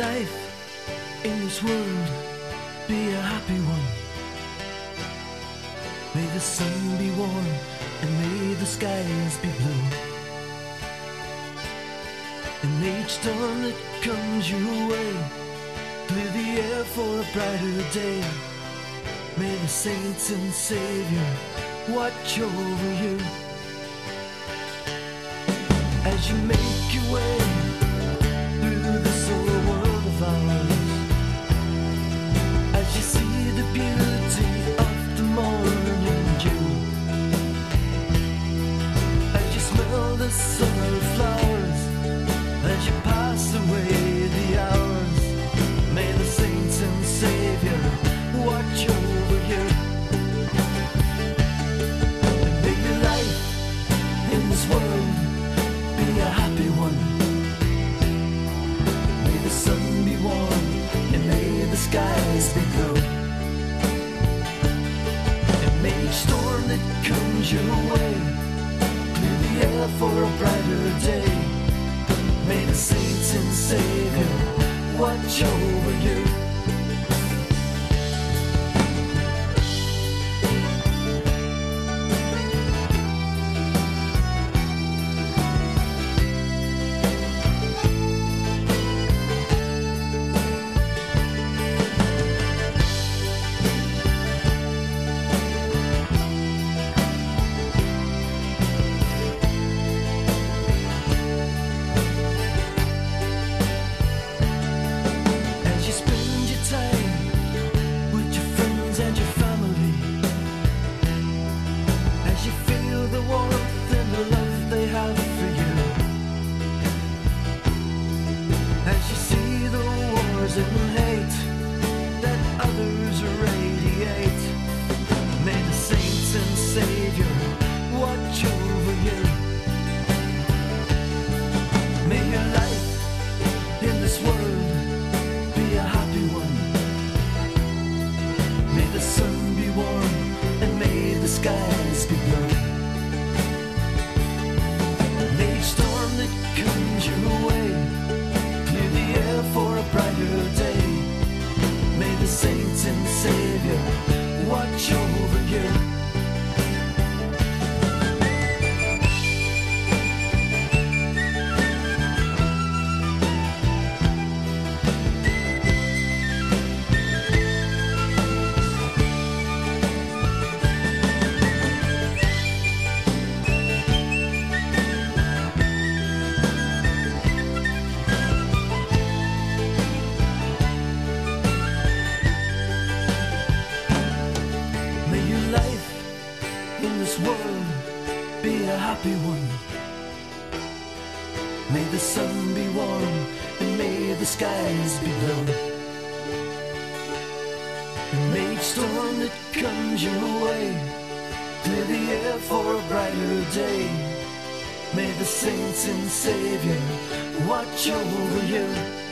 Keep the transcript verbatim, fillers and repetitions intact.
life in this world be a happy one. May the sun be warm and may the skies be blue. And may each storm that comes your way clear the air for a brighter day. May the saints and Savior watch over you as you make your way through this old world of ours. As you see the beauty of the morning dew, as you smell the summer flowers, as you pass away the hours, may the saints and Savior watch over you. And may your life in this world be a happy one. May the sun be warm and may the skies be blue. And may each storm that comes your way clear the air for a brighter day. May the saints and Savior watch over you. And hate that others radiate, may the saints and Savior watch over you. May your life in this world be a happy one. May the sun be warm and may the skies be blue. May each storm that comes your way clear the air for a brighter day. May the saints and Savior watch over you. In this world be a happy one. May the sun be warm and may the skies be blue. And may each storm that comes your way clear the air for a brighter day. May the saints and Savior watch over you.